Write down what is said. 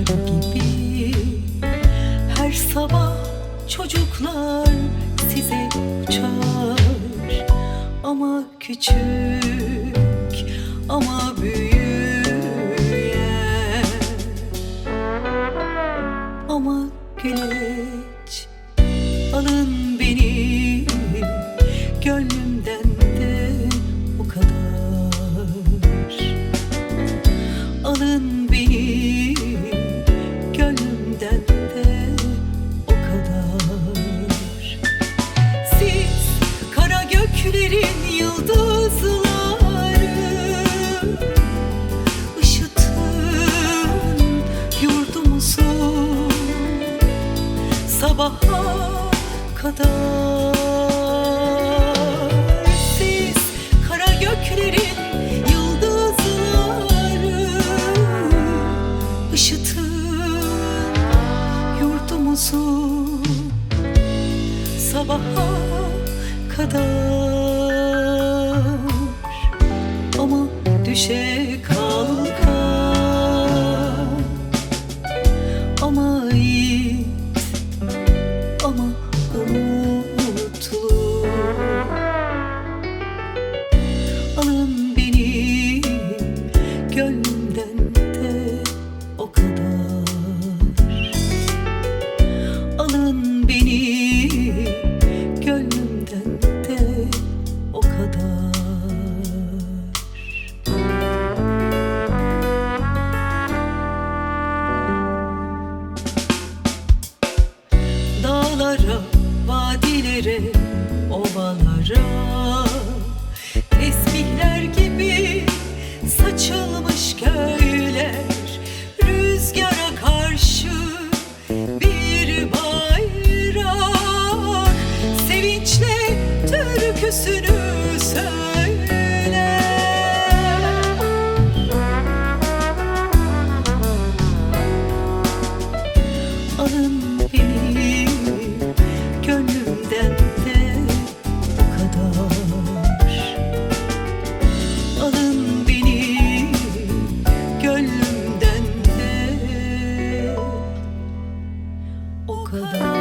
gibi. Her sabah çocuklar size uçar, ama küçük ama büyüyen. Ama güneş alın beni gönlümden de o kadar. Alın beni gönlümden de o kadar. Siz kara göklerin yıldızları, ışıtın yurdumuzu sabaha kadar. Siz kara göklerin yıldızları, ışıtın yurdumuzu sabaha kadar. Ama düşe kalka, ama yiğit ama umutlu. Alın beni gönlümden de o kadar. Alın beni gönlümden de o kadar. Dağlara, vadilere, ovalara, tesbihler gibi saçılmış köyler, rüzgara karşı bir bayrak, sevinçle türküsünü söyler. Alın beni gönlümden de o kadar. Alın beni gönlümden de o kadar.